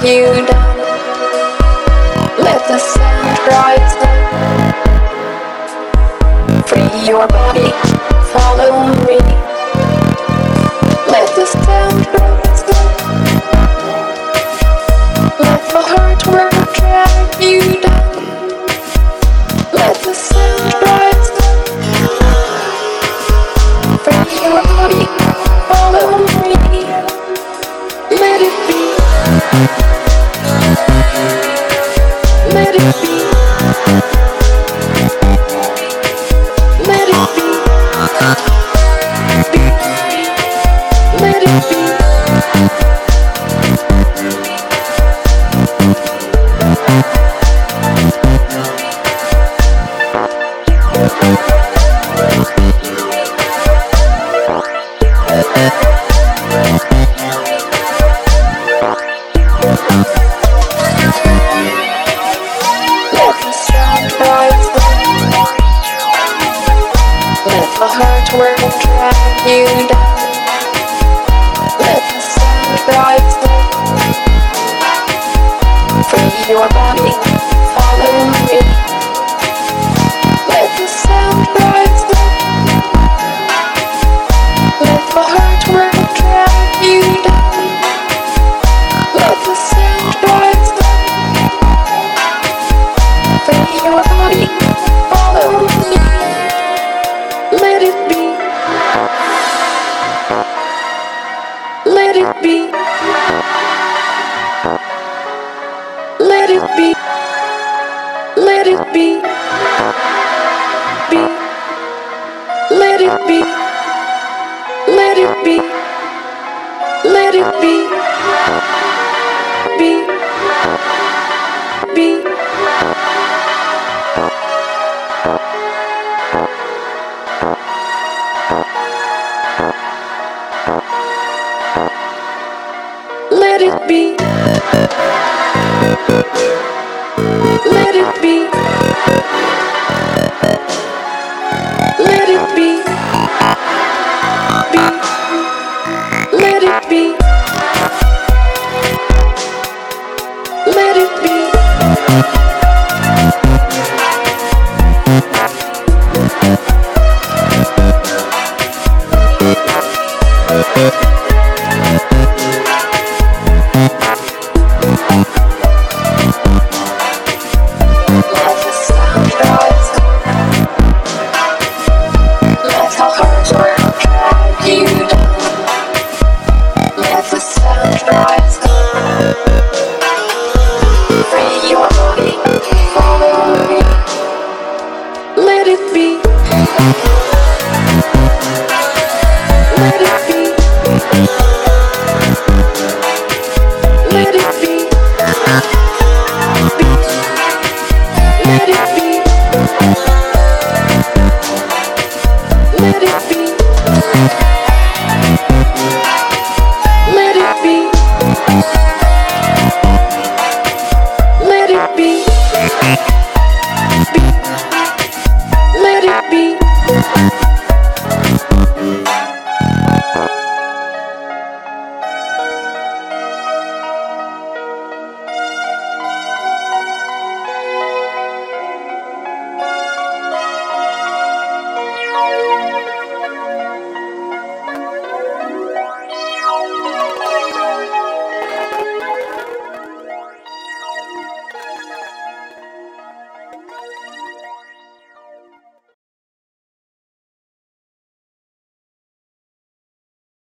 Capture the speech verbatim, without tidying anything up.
you down. Let the sound rise up. Free your body, follow me. Let the sound rise up. Let the heart work drag you down. Let the sound rise up. Free your body, follow me. Let it be. Let it be. Let it be. Be. Let it be. Let the sound rise up. Let the heart work drag you down. Let the sound rise up. Free your body, follow me. Let the sound rise up. Let the heart work drag you down. Let the sound rise up. Free your body, follow me. Let it be. Let it be. Let it be. Let it be. Be. Let it be. Let it be. Let it be. Be. Be. Let it be. Let it be. Let it be. Be. Let it be. Let it be.